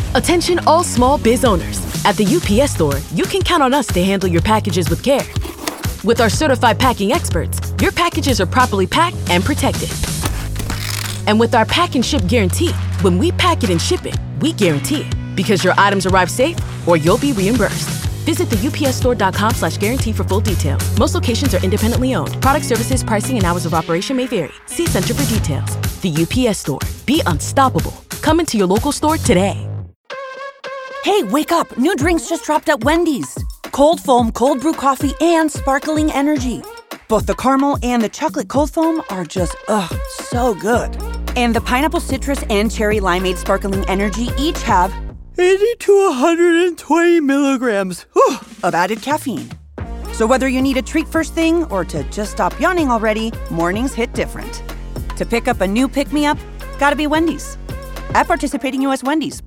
Attention all small biz owners. At the UPS Store, you can count on us to handle your packages with care. With our certified packing experts, your packages are properly packed and protected. And with our pack and ship guarantee, when we pack it and ship it, we guarantee it. Because your items arrive safe or you'll be reimbursed. Visit the upsstore.com/guarantee for full details. Most locations are independently owned. Product services, pricing, and hours of operation may vary. See Center for details. The UPS Store. Be unstoppable. Come into your local store today. Hey, wake up. New drinks just dropped at Wendy's. Cold foam, cold brew coffee, and sparkling energy. Both the caramel and the chocolate cold foam are just, so good. And the pineapple citrus and cherry limeade sparkling energy each have 80 to 120 milligrams of added caffeine. So whether you need a treat first thing or to just stop yawning already, mornings hit different. To pick up a new pick-me-up, gotta be Wendy's. At participating U.S. Wendy's.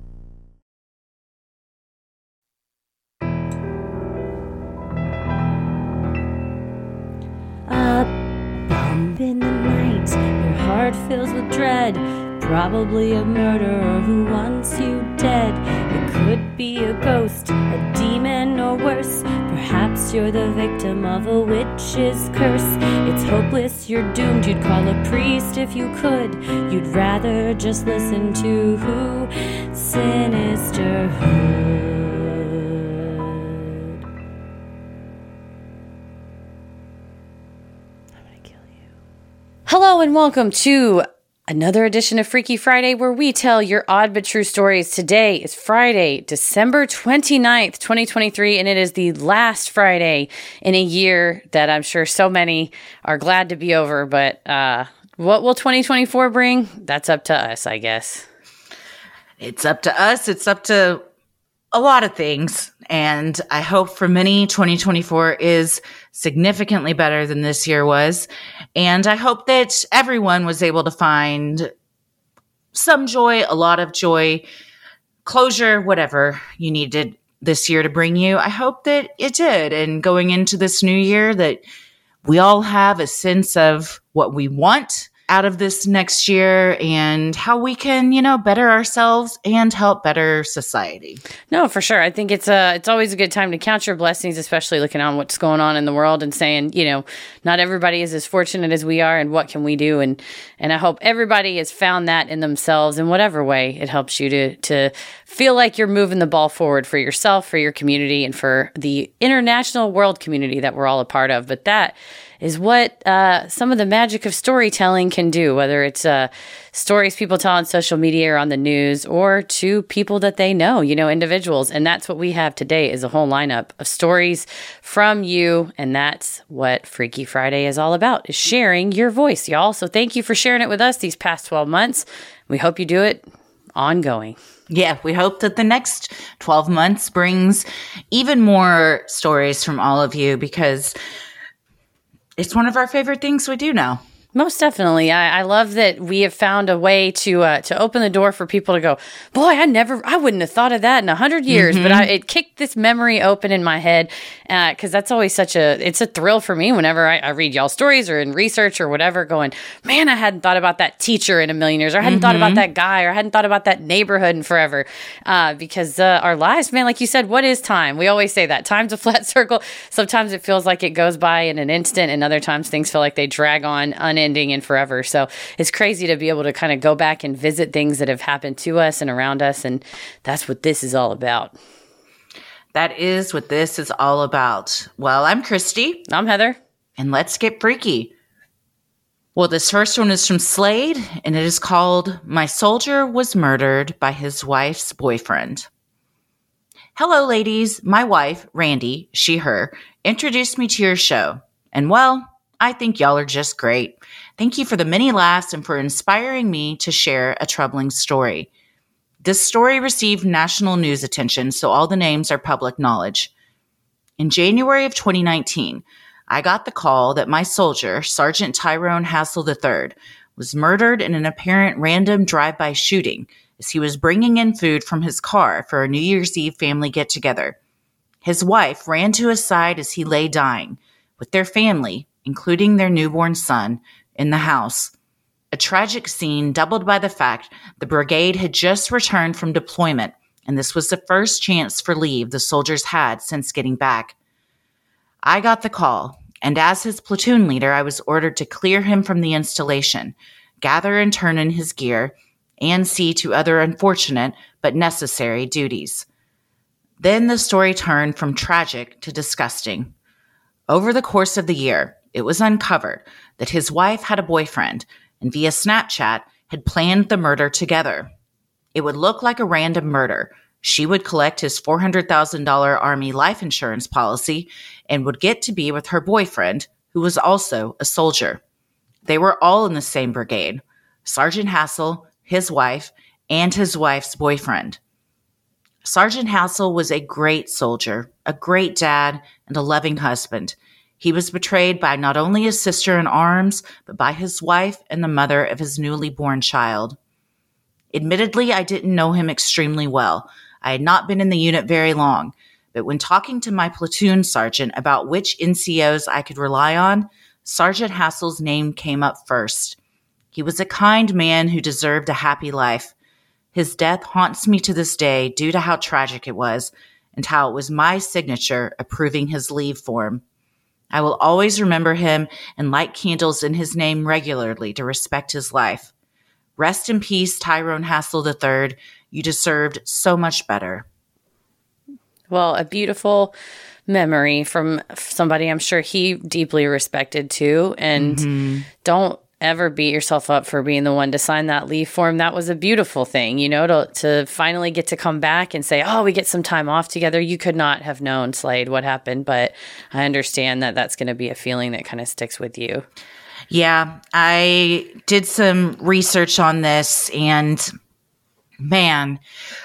A bump in the night, your heart fills with dread. Probably a murderer who wants you dead. It could be a ghost, a demon, or worse. Perhaps you're the victim of a witch's curse. It's hopeless, you're doomed. You'd call a priest if you could. You'd rather just listen to Sinisterhood. Hello and welcome to another edition of Freaky Friday, where we tell your odd but true stories. Today is Friday, December 29th, 2023, and it is the last Friday in a year that I'm sure so many are glad to be over. But what will 2024 bring? That's up to us, I guess. It's up to us. It's up to a lot of things. And I hope for many, 2024 is significantly better than this year was. And I hope that everyone was able to find some joy, a lot of joy, closure, whatever you needed this year to bring you. I hope that it did. And going into this new year, that we all have a sense of what we want out of this next year and how we can, better ourselves and help better society. No, for sure. I think it's always a good time to count your blessings, especially looking on what's going on in the world and saying, not everybody is as fortunate as we are, and what can we do? And I hope everybody has found that in themselves in whatever way it helps you to feel like you're moving the ball forward for yourself, for your community, and for the international world community that we're all a part of. But that is what some of the magic of storytelling can do, whether it's stories people tell on social media or on the news, or to people that they know, individuals. And that's what we have today, is a whole lineup of stories from you. And that's what Freaky Friday is all about, is sharing your voice, y'all. So thank you for sharing it with us these past 12 months. We hope you do it ongoing. Yeah, we hope that the next 12 months brings even more stories from all of you, because it's one of our favorite things we do now. Most definitely. I love that we have found a way to open the door for people to go, boy, I wouldn't have thought of that in 100 years, but it kicked this memory open in my head, because that's always it's a thrill for me whenever I read y'all stories or in research or whatever, going, man, I hadn't thought about that teacher in a million years, or I hadn't thought about that guy, or I hadn't thought about that neighborhood in forever, because our lives, man, like you said, what is time? We always say that. Time's a flat circle. Sometimes it feels like it goes by in an instant, and other times things feel like they drag on unending and forever. So it's crazy to be able to kind of go back and visit things that have happened to us and around us. And that's what this is all about. That is what this is all about. Well, I'm Christy. I'm Heather. And let's get freaky. Well, this first one is from Slade, and it is called My Soldier Was Murdered by His Wife's Boyfriend. Hello, ladies. My wife, Randy, she, her, introduced me to your show. And well, I think y'all are just great. Thank you for the many laughs and for inspiring me to share a troubling story. This story received national news attention, so all the names are public knowledge. In January of 2019, I got the call that my soldier, Sergeant Tyrone Hassel III, was murdered in an apparent random drive-by shooting as he was bringing in food from his car for a New Year's Eve family get-together. His wife ran to his side as he lay dying, with their family, including their newborn son, in the house. A tragic scene doubled by the fact the brigade had just returned from deployment and this was the first chance for leave the soldiers had since getting back. I got the call, and as his platoon leader, I was ordered to clear him from the installation, gather and turn in his gear, and see to other unfortunate but necessary duties. Then the story turned from tragic to disgusting. Over the course of the year, it was uncovered that his wife had a boyfriend and via Snapchat had planned the murder together. It would look like a random murder. She would collect his $400,000 Army life insurance policy and would get to be with her boyfriend, who was also a soldier. They were all in the same brigade: Sergeant Hassel, his wife, and his wife's boyfriend. Sergeant Hassel was a great soldier, a great dad, and a loving husband. He was betrayed by not only his sister in arms, but by his wife and the mother of his newly born child. Admittedly, I didn't know him extremely well. I had not been in the unit very long, but when talking to my platoon sergeant about which NCOs I could rely on, Sergeant Hassel's name came up first. He was a kind man who deserved a happy life. His death haunts me to this day due to how tragic it was and how it was my signature approving his leave form. I will always remember him and light candles in his name regularly to respect his life. Rest in peace, Tyrone Hassel III. You deserved so much better. Well, a beautiful memory from somebody I'm sure he deeply respected too. And don't ever beat yourself up for being the one to sign that leave form. That was a beautiful thing, you know, to finally get to come back and say, oh, we get some time off together. You could not have known, Slade, what happened, but I understand that that's going to be a feeling that kind of sticks with you. Yeah, I did some research on this, and man,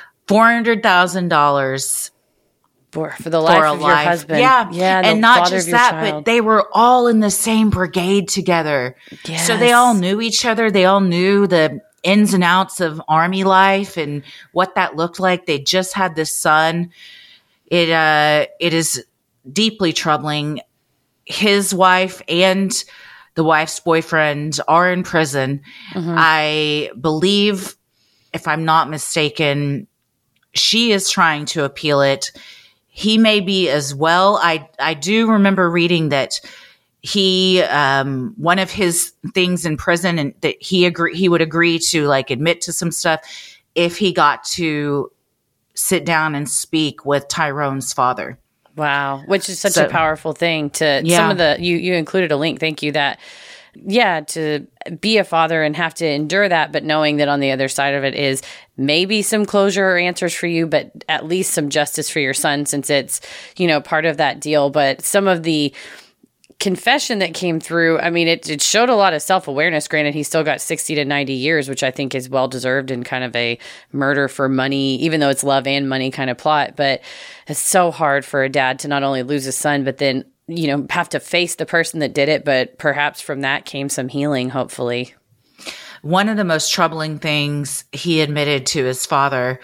$400,000 for the life of your husband. Yeah. And not just that, but they were all in the same brigade together. Yes. So they all knew each other. They all knew the ins and outs of Army life and what that looked like. They just had this son. It is deeply troubling. His wife and the wife's boyfriend are in prison. I believe, if I'm not mistaken, she is trying to appeal it. He may be as well. I do remember reading that he, one of his things in prison, and that he would agree to like admit to some stuff if he got to sit down and speak with Tyrone's father. Wow. Which is such a powerful thing to some of the, you included a link. Thank you. That, to be a father and have to endure that, but knowing that on the other side of it is maybe some closure or answers for you, but at least some justice for your son, since it's, part of that deal. But some of the confession that came through, I mean, it showed a lot of self-awareness. Granted, he still got 60 to 90 years, which I think is well-deserved in kind of a murder for money, even though it's love and money kind of plot. But it's so hard for a dad to not only lose his son, but then, have to face the person that did it. But perhaps from that came some healing, hopefully. One of the most troubling things he admitted to his father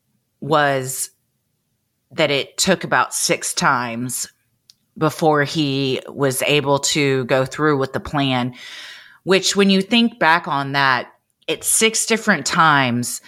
was that it took about 6 times before he was able to go through with the plan, which when you think back on that, it's 6 different times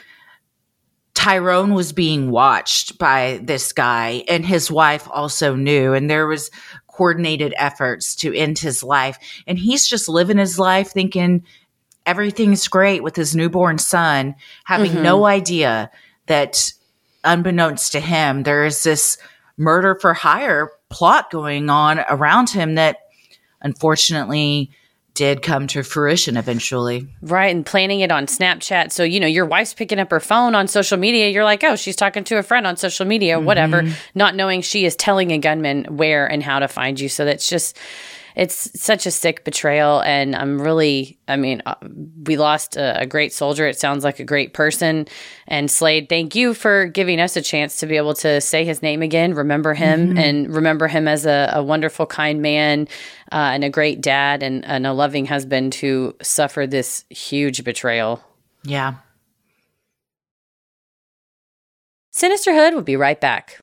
Tyrone was being watched by this guy, and his wife also knew, and there was coordinated efforts to end his life. And he's just living his life thinking everything's great with his newborn son, having no idea that unbeknownst to him, there is this murder for hire plot going on around him that unfortunately did come to fruition eventually. Right. And planning it on Snapchat. So, your wife's picking up her phone on social media. You're like, oh, she's talking to a friend on social media, whatever, not knowing she is telling a gunman where and how to find you. So that's just, it's such a sick betrayal. And we lost a great soldier. It sounds like a great person. And Slade, thank you for giving us a chance to be able to say his name again, remember him, and remember him as a wonderful, kind man, and a great dad and a loving husband who suffered this huge betrayal. Yeah. Sinisterhood will be right back.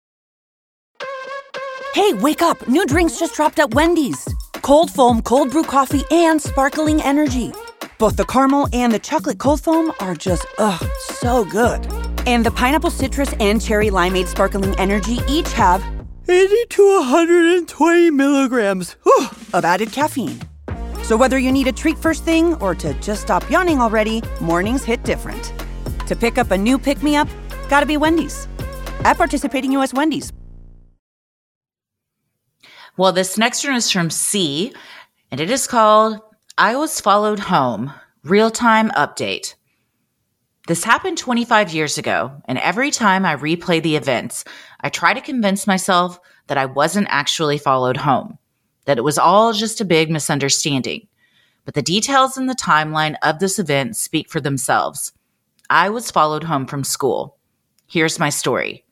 Hey, wake up! New drinks just dropped at Wendy's. Cold foam, cold brew coffee, and sparkling energy. Both the caramel and the chocolate cold foam are just, so good. And the pineapple citrus and cherry limeade sparkling energy each have 80 to 120 milligrams of added caffeine. So whether you need a treat first thing or to just stop yawning already, mornings hit different. To pick up a new pick-me-up, gotta be Wendy's. At participating U.S. Wendy's. Well, this next one is from C, and it is called I Was Followed Home, Real-Time Update. This happened 25 years ago, and every time I replay the events, I try to convince myself that I wasn't actually followed home, that it was all just a big misunderstanding. But the details in the timeline of this event speak for themselves. I was followed home from school. Here's my story.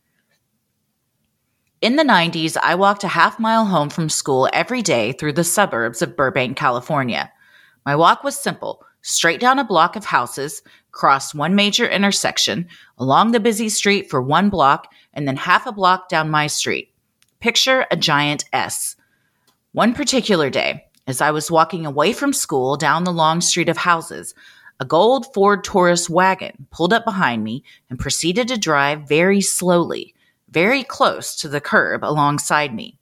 In the 90s, I walked a half-mile home from school every day through the suburbs of Burbank, California. My walk was simple. Straight down a block of houses, cross one major intersection, along the busy street for 1 block, and then half a block down my street. Picture a giant S. One particular day, as I was walking away from school down the long street of houses, a gold Ford Taurus wagon pulled up behind me and proceeded to drive very slowly, very close to the curb alongside me.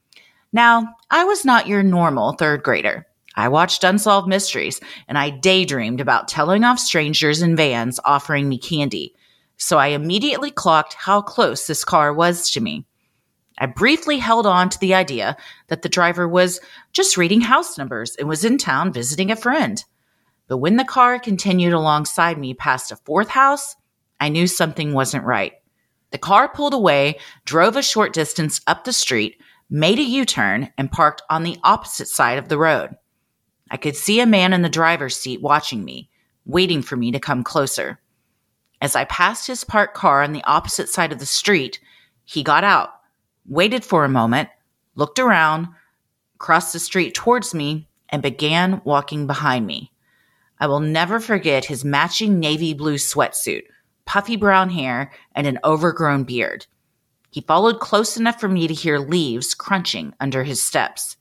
Now, I was not your normal third grader. I watched Unsolved Mysteries, and I daydreamed about telling off strangers in vans offering me candy, so I immediately clocked how close this car was to me. I briefly held on to the idea that the driver was just reading house numbers and was in town visiting a friend. But when the car continued alongside me past a 4th house, I knew something wasn't right. The car pulled away, drove a short distance up the street, made a U-turn, and parked on the opposite side of the road. I could see a man in the driver's seat watching me, waiting for me to come closer. As I passed his parked car on the opposite side of the street, he got out, waited for a moment, looked around, crossed the street towards me, and began walking behind me. I will never forget his matching navy blue sweatsuit, puffy brown hair, and an overgrown beard. He followed close enough for me to hear leaves crunching under his steps.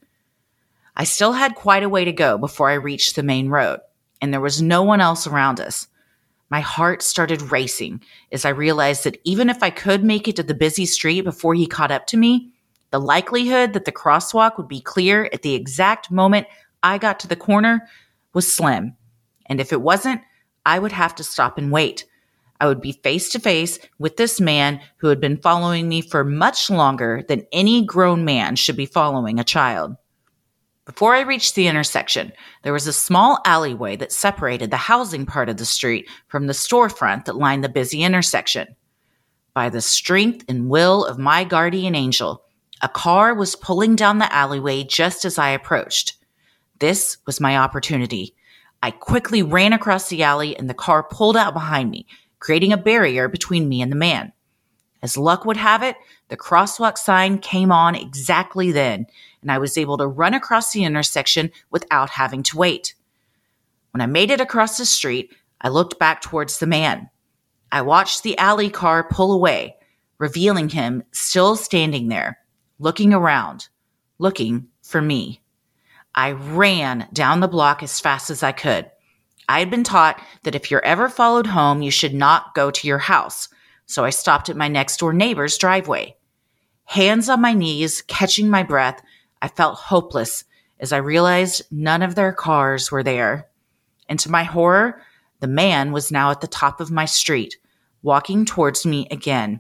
I still had quite a way to go before I reached the main road, and there was no one else around us. My heart started racing as I realized that even if I could make it to the busy street before he caught up to me, the likelihood that the crosswalk would be clear at the exact moment I got to the corner was slim. And if it wasn't, I would have to stop and wait. I would be face to face with this man who had been following me for much longer than any grown man should be following a child. Before I reached the intersection, there was a small alleyway that separated the housing part of the street from the storefront that lined the busy intersection. By the strength and will of my guardian angel, a car was pulling down the alleyway just as I approached. This was my opportunity. I quickly ran across the alley and the car pulled out behind me, creating a barrier between me and the man. As luck would have it, the crosswalk sign came on exactly then, and I was able to run across the intersection without having to wait. When I made it across the street, I looked back towards the man. I watched the alley car pull away, revealing him still standing there, looking around, looking for me. I ran down the block as fast as I could. I had been taught that if you're ever followed home, you should not go to your house, so I stopped at my next-door neighbor's driveway. Hands on my knees, catching my breath, I felt hopeless as I realized none of their cars were there. And to my horror, the man was now at the top of my street, walking towards me again.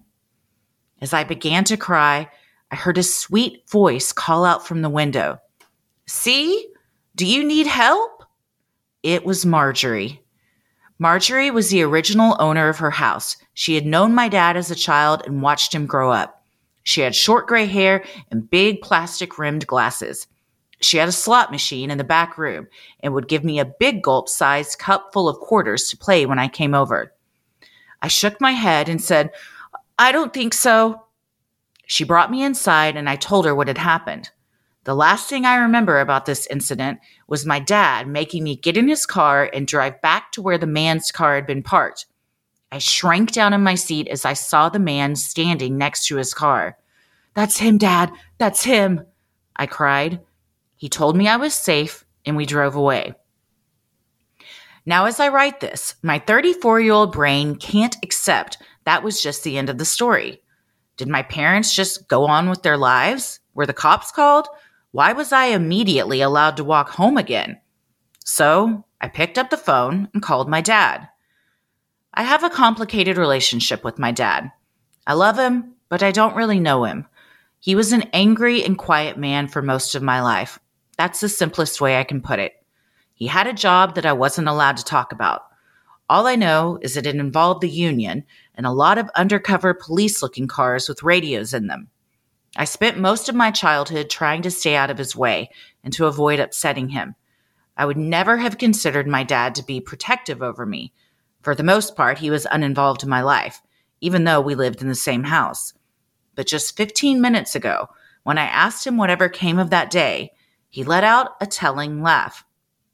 As I began to cry, I heard a sweet voice call out from the window. "See? Do you need help?" It was Marjorie. Marjorie was the original owner of her house. She had known my dad as a child and watched him grow up. She had short gray hair and big plastic-rimmed glasses. She had a slot machine in the back room and would give me a big gulp-sized cup full of quarters to play when I came over. I shook my head and said, "I don't think so." She brought me inside and I told her what had happened. The last thing I remember about this incident was my dad making me get in his car and drive back to where the man's car had been parked. I shrank down in my seat as I saw the man standing next to his car. "That's him, Dad. That's him," I cried. He told me I was safe, and we drove away. Now, as I write this, my 34-year-old brain can't accept That was just the end of the story. Did my parents just go on with their lives? Were the cops called? Why was I immediately allowed to walk home again? So I picked up the phone and called my dad. I have a complicated relationship with my dad. I love him, but I don't really know him. He was an angry and quiet man for most of my life. That's the simplest way I can put it. He had a job that I wasn't allowed to talk about. All I know is that it involved the union and a lot of undercover police-looking cars with radios in them. I spent most of my childhood trying to stay out of his way and to avoid upsetting him. I would never have considered my dad to be protective over me. For the most part, he was uninvolved in my life, even though we lived in the same house. But just 15 minutes ago, when I asked him whatever came of that day, he let out a telling laugh.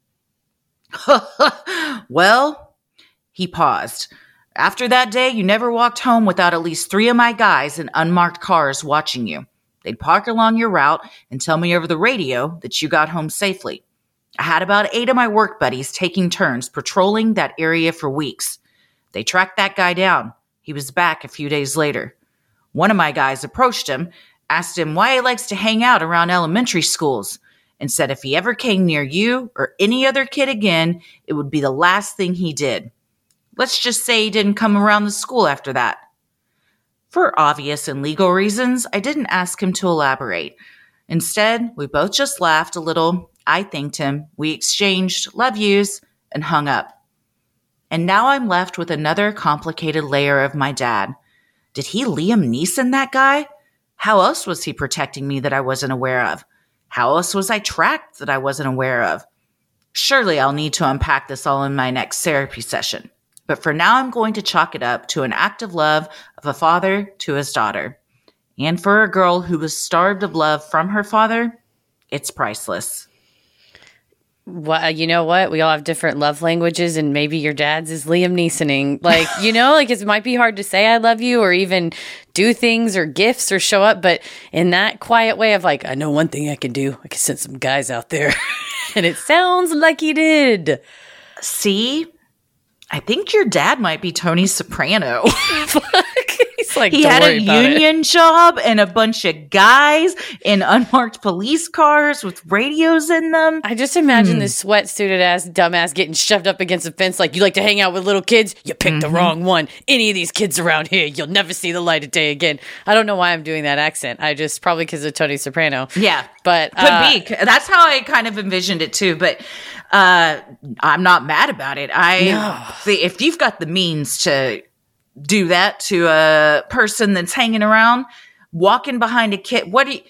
Well, he paused. After that day, you never walked home without at least 3 of my guys in unmarked cars watching you. They'd park along your route and tell me over the radio that you got home safely. I had about 8 of my work buddies taking turns patrolling that area for weeks. They tracked that guy down. He was back a few days later. One of my guys approached him, asked him why he likes to hang out around elementary schools, and said if he ever came near you or any other kid again, it would be the last thing he did. Let's just say he didn't come around the school after that. For obvious and legal reasons, I didn't ask him to elaborate. Instead, we both just laughed a little. I thanked him. We exchanged love yous and hung up. And now I'm left with another complicated layer of my dad. Did he Liam Neeson that guy? How else was he protecting me that I wasn't aware of? How else was I tracked that I wasn't aware of? Surely I'll need to unpack this all in my next therapy session. But for now, I'm going to chalk it up to an act of love of a father to his daughter. And for a girl who was starved of love from her father, it's priceless. Well, you know what? We all have different love languages, and maybe your dad's is Liam Neesoning. Like, you know, like it might be hard to say I love you or even do things or gifts or show up, but in that quiet way of like, I know one thing I can do. I can send some guys out there. And it sounds like he did. See, I think your dad might be Tony Soprano. He's like, he had a union job and a bunch of guys in unmarked police cars with radios in them. I just imagine this sweatsuited ass dumbass getting shoved up against a fence like, you like to hang out with little kids? You picked the wrong one. Any of these kids around here, you'll never see the light of day again. I don't know why I'm doing that accent. I just, probably because of Tony Soprano. Yeah. But could be. That's how I kind of envisioned it too. But I'm not mad about it. If you've got the means to do that to a person that's hanging around, walking behind a kid,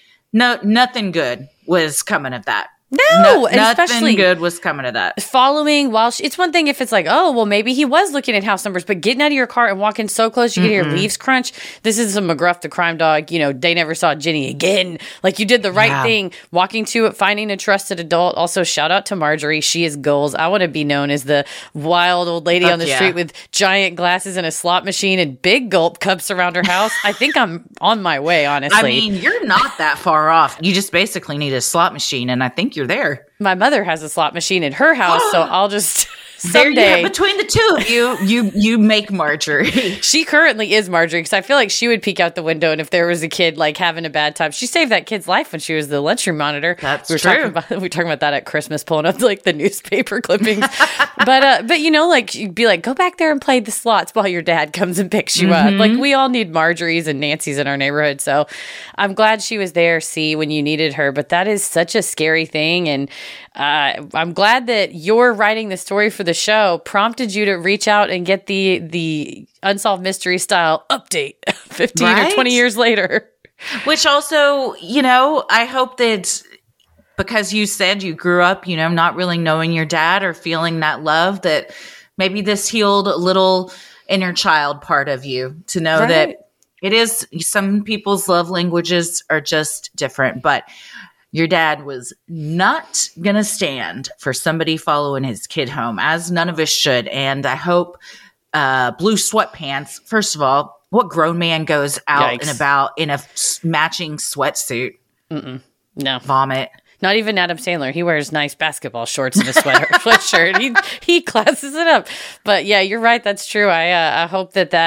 nothing good was coming of that. No, nothing good was coming of that. Following while it's one thing if it's like, oh, well, maybe he was looking at house numbers, but getting out of your car and walking so close you can hear leaves crunch. This is a McGruff the crime dog. You know, they never saw Jenny again. Like, you did the right thing, walking to it, finding a trusted adult. Also, shout out to Marjorie. She is goals. I want to be known as the wild old lady on the street with giant glasses and a slot machine and big gulp cups around her house. I think I'm on my way, honestly. I mean, you're not that far off. You just basically need a slot machine, and I think you're there. My mother has a slot machine in her house, so I'll just someday. Between the two of you make Marjorie. She currently is Marjorie because I feel like she would peek out the window, and if there was a kid like having a bad time, she saved that kid's life when she was the lunchroom monitor. That's true. We were talking about that at Christmas, pulling up like the newspaper clippings. but you know, like you'd be like, go back there and play the slots while your dad comes and picks you up. Like, we all need Marjories and Nancys in our neighborhood, so I'm glad she was there. See, when you needed her, but that is such a scary thing, and I'm glad that you're writing the story for the show prompted you to reach out and get the Unsolved Mystery style update 15 or 20 years later. Which also, you know, I hope that because you said you grew up, you know, not really knowing your dad or feeling that love, that maybe this healed a little inner child part of you to know that it is, some people's love languages are just different, but your dad was not going to stand for somebody following his kid home, as none of us should. And I hope blue sweatpants, first of all, what grown man goes out and about in a matching sweatsuit? No. Vomit. Not even Adam Sandler. He wears nice basketball shorts and a sweatshirt. He classes it up. But yeah, you're right. That's true. I hope that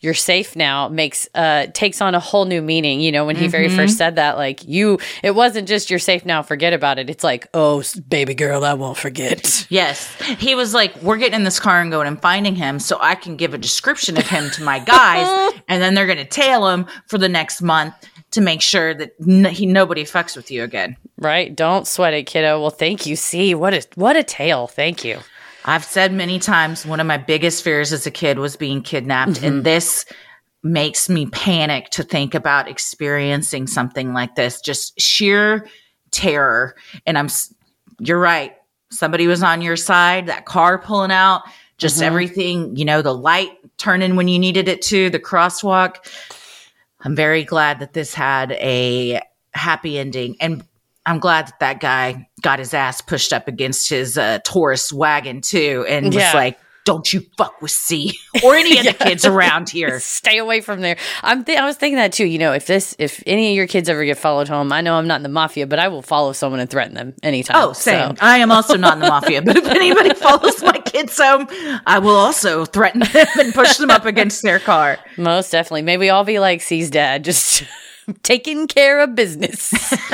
you're safe now makes takes on a whole new meaning. You know, when he very first said that, like, it wasn't just you're safe now, forget about it. It's like, oh, baby girl, I won't forget. Yes. He was like, we're getting in this car and going and finding him so I can give a description of him to my guys, and then they're going to tail him for the next month to make sure that nobody fucks with you again. Right. Don't sweat it, kiddo. Well, thank you. See, what a tale. Thank you. I've said many times, one of my biggest fears as a kid was being kidnapped. And this makes me panic to think about experiencing something like this. Just sheer terror. And you're right. Somebody was on your side, that car pulling out, just everything, you know, the light turning when you needed it to, the crosswalk. I'm very glad that this had a happy ending. And I'm glad that guy got his ass pushed up against his Taurus wagon too, and was like, "Don't you fuck with C or any of the kids around here. Stay away from there." I was thinking that too. You know, if any of your kids ever get followed home, I know I'm not in the mafia, but I will follow someone and threaten them anytime. Oh, same. So. I am also not in the mafia, but if anybody follows my kids home, I will also threaten them and push them up against their car. Most definitely. Maybe I'll be like C's dad, just taking care of business.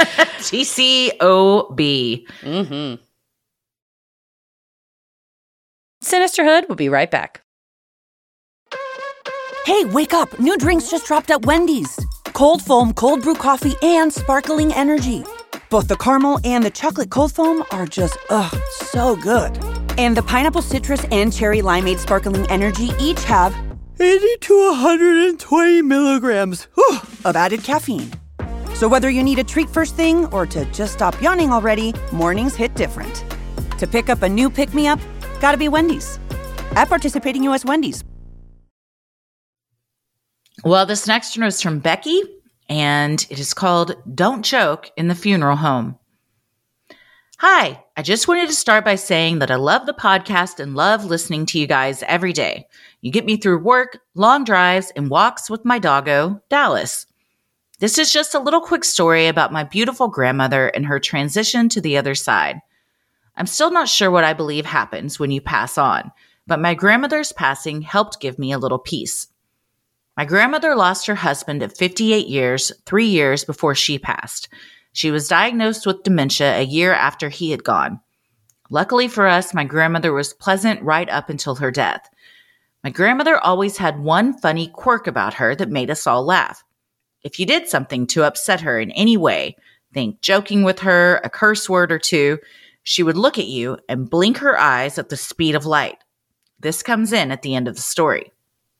TCOB. Sinisterhood will be right back. Hey, wake up. New drinks just dropped at Wendy's. Cold foam, cold brew coffee, and sparkling energy. Both the caramel and the chocolate cold foam are just, so good. And the pineapple citrus and cherry limeade sparkling energy each have 80 to 120 milligrams of added caffeine. So whether you need a treat first thing or to just stop yawning already, mornings hit different. To pick up a new pick-me-up, gotta be Wendy's. At participating U.S. Wendy's. Well, this next one is from Becky, and it is called Don't Joke in the Funeral Home. Hi, I just wanted to start by saying that I love the podcast and love listening to you guys every day. You get me through work, long drives, and walks with my doggo, Dallas. This is just a little quick story about my beautiful grandmother and her transition to the other side. I'm still not sure what I believe happens when you pass on, but my grandmother's passing helped give me a little peace. My grandmother lost her husband at 58 years, 3 years before she passed. She was diagnosed with dementia a year after he had gone. Luckily for us, my grandmother was pleasant right up until her death. My grandmother always had one funny quirk about her that made us all laugh. If you did something to upset her in any way, think joking with her, a curse word or two, she would look at you and blink her eyes at the speed of light. This comes in at the end of the story.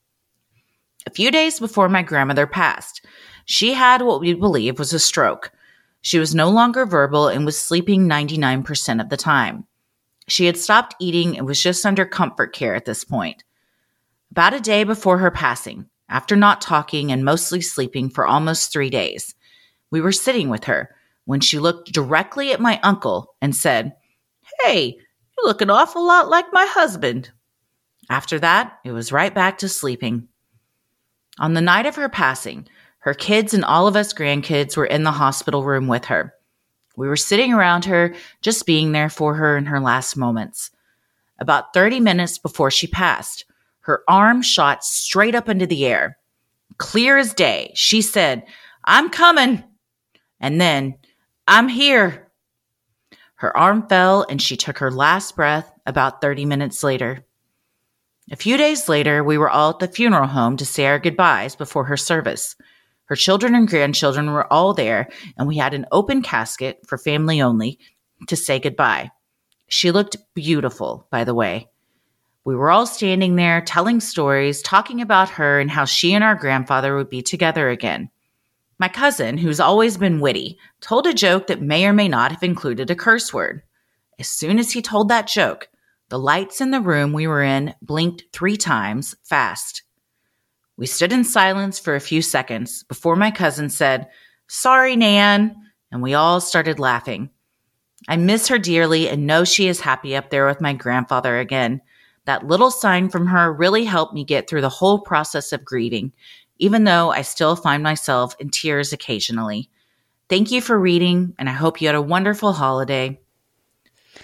A few days before my grandmother passed, she had what we believe was a stroke. She was no longer verbal and was sleeping 99% of the time. She had stopped eating and was just under comfort care at this point. About a day before her passing, after not talking and mostly sleeping for almost 3 days, we were sitting with her when she looked directly at my uncle and said, "Hey, you look an awful lot like my husband." After that, it was right back to sleeping. On the night of her passing, her kids and all of us grandkids were in the hospital room with her. We were sitting around her, just being there for her in her last moments. About 30 minutes before she passed, her arm shot straight up into the air. Clear as day, she said, "I'm coming." And then, "I'm here." Her arm fell and she took her last breath about 30 minutes later. A few days later, we were all at the funeral home to say our goodbyes before her service. Her children and grandchildren were all there, and we had an open casket for family only to say goodbye. She looked beautiful, by the way. We were all standing there telling stories, talking about her and how she and our grandfather would be together again. My cousin, who's always been witty, told a joke that may or may not have included a curse word. As soon as he told that joke, the lights in the room we were in blinked 3 times fast. We stood in silence for a few seconds before my cousin said, "Sorry, Nan," and we all started laughing. I miss her dearly and know she is happy up there with my grandfather again. That little sign from her really helped me get through the whole process of grieving, even though I still find myself in tears occasionally. Thank you for reading, and I hope you had a wonderful holiday.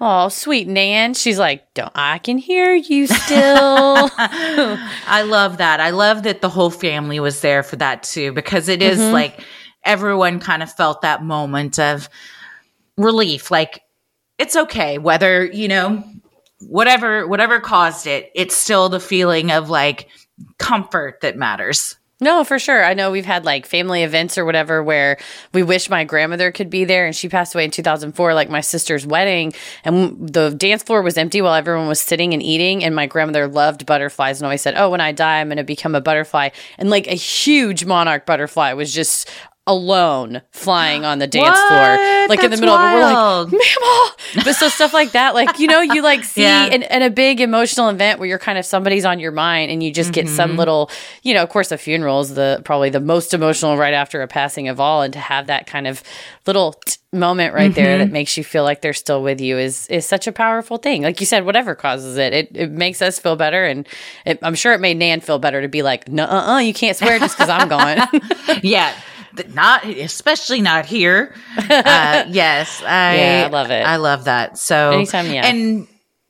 Oh, sweet Nan. She's like, "Don't I can hear you still." I love that. I love that the whole family was there for that too, because it is like everyone kind of felt that moment of relief. Like, it's okay whether, whatever caused it, it's still the feeling of like comfort that matters. No, for sure. I know we've had like family events or whatever where we wish my grandmother could be there, and she passed away in 2004, like my sister's wedding, and the dance floor was empty while everyone was sitting and eating, and my grandmother loved butterflies and always said, "Oh, when I die, I'm going to become a butterfly." And like a huge monarch butterfly was just alone flying on the dance floor, like in the middle of it. We're like, "Mama!" But so stuff like that, like, you like see in a big emotional event where you're kind of somebody's on your mind, and you just get some little, of course, a funeral is probably the most emotional right after a passing of all, and to have that kind of little moment right there that makes you feel like they're still with you is such a powerful thing. Like you said, whatever causes it makes us feel better, and I'm sure it made Nan feel better to be like, "No, you can't swear just because I'm gone." Yeah. Especially not here. Yes. I love it. I love that. So anytime, and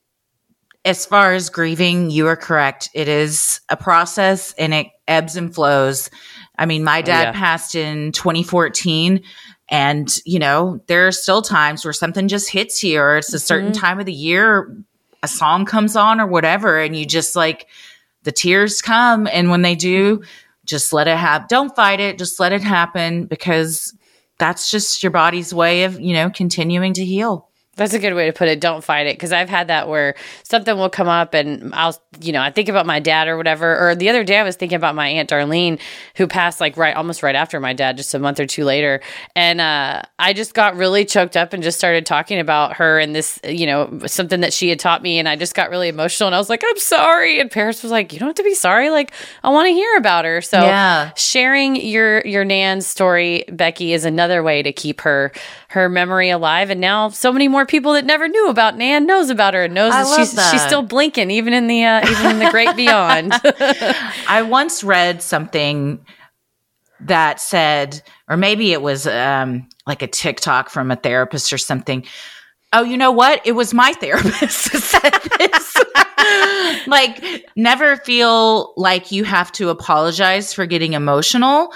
as far as grieving, you are correct. It is a process and it ebbs and flows. I mean, my dad passed in 2014, and there are still times where something just hits you, or it's a certain time of the year, a song comes on or whatever, and you just like, the tears come, and when they do, just let it happen. Don't fight it. Just let it happen, because that's just your body's way of, continuing to heal. That's a good way to put it. Don't fight it. Because I've had that where something will come up and I'll, I think about my dad or whatever. Or the other day I was thinking about my Aunt Darlene, who passed like almost right after my dad, just a month or two later. And I just got really choked up and just started talking about her and this, something that she had taught me. And I just got really emotional, and I was like, "I'm sorry." And Paris was like, "You don't have to be sorry. Like, I want to hear about her." So sharing your Nan's story, Becky, is another way to keep her memory alive. And now so many more people that never knew about Nan knows about her and knows that she's still blinking even in the great beyond. I once read something that said, or maybe it was like a TikTok from a therapist or something. Oh, you know what? It was my therapist that said this. Like, never feel like you have to apologize for getting emotional.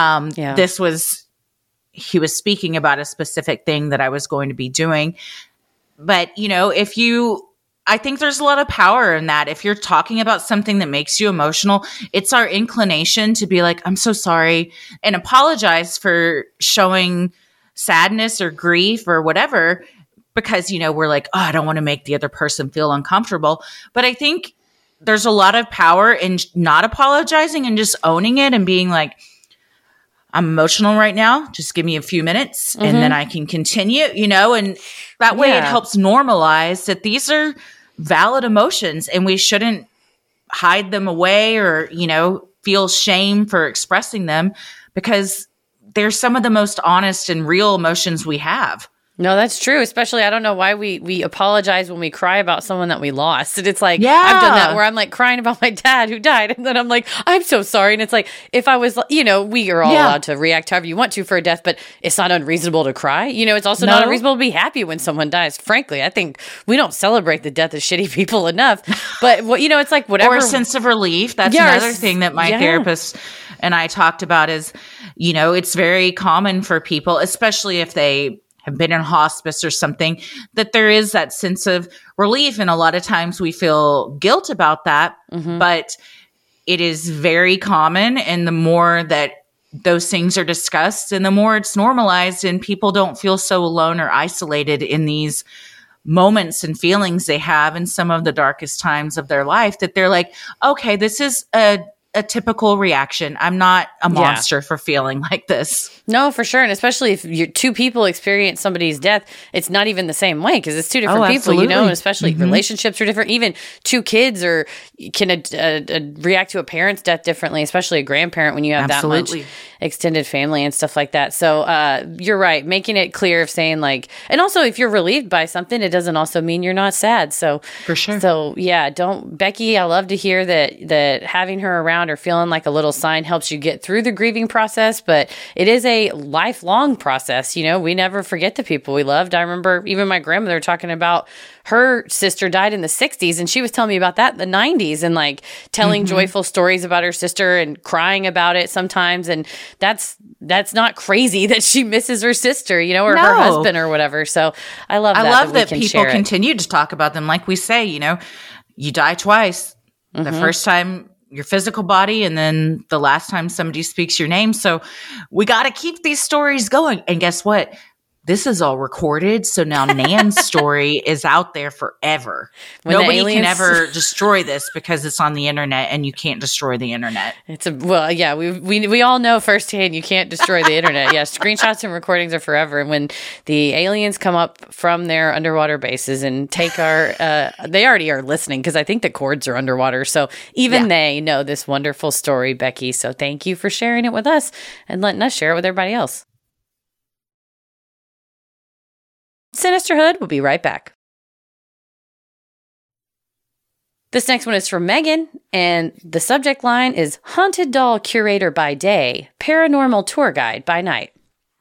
He was speaking about a specific thing that I was going to be doing. But, I think there's a lot of power in that. If you're talking about something that makes you emotional, it's our inclination to be like, "I'm so sorry," and apologize for showing sadness or grief or whatever, because, we're like, "Oh, I don't want to make the other person feel uncomfortable." But I think there's a lot of power in not apologizing and just owning it and being like, "I'm emotional right now. Just give me a few minutes and then I can continue," and that way it helps normalize that these are valid emotions and we shouldn't hide them away or, feel shame for expressing them, because they're some of the most honest and real emotions we have. No, that's true. Especially, I don't know why we apologize when we cry about someone that we lost. And it's like, I've done that where I'm like crying about my dad who died. And then I'm like, "I'm so sorry." And it's like, if I was, we are all allowed to react however you want to for a death, but it's not unreasonable to cry. It's also not unreasonable to be happy when someone dies. Frankly, I think we don't celebrate the death of shitty people enough. But, it's like whatever. Or a sense of relief. That's another thing that my therapist and I talked about is, it's very common for people, especially if they have been in hospice or something, that there is that sense of relief. And a lot of times we feel guilt about that, but it is very common. And the more that those things are discussed and the more it's normalized, and people don't feel so alone or isolated in these moments and feelings they have in some of the darkest times of their life, that they're like, "Okay, this is a typical reaction. I'm not a monster for feeling like this." No, for sure. And especially if two people experience somebody's death, it's not even the same way, because it's two different people, and especially relationships are different. Even two kids can react to a parent's death differently, especially a grandparent when you have that much extended family and stuff like that. So you're right, making it clear of saying like, and also if you're relieved by something, it doesn't also mean you're not sad. So for sure. So yeah, Becky, I love to hear that having her around or feeling like a little sign helps you get through the grieving process, but it is a lifelong process. You know, we never forget the people we loved. I remember even my grandmother talking about her sister died in the 60s, and she was telling me about that in the 90s, and like telling joyful stories about her sister and crying about it sometimes. And that's not crazy that she misses her sister, you know, or her husband or whatever. So I love that people continue to talk about them. Like we say, you know, you die twice. The first time your physical body, and then the last time somebody speaks your name. So we got to keep these stories going. And guess what? This is all recorded. So now Nan's story is out there forever. Nobody can ever destroy this because it's on the internet, and you can't destroy the internet. We all know firsthand you can't destroy the internet. Yeah, screenshots and recordings are forever. And when the aliens come up from their underwater bases and take our, they already are listening because I think the cords are underwater. So even they know this wonderful story, Becky. So thank you for sharing it with us and letting us share it with everybody else. Sinisterhood will be right back. This next one is from Megan, and the subject line is Haunted Doll Curator by Day, Paranormal Tour Guide by Night.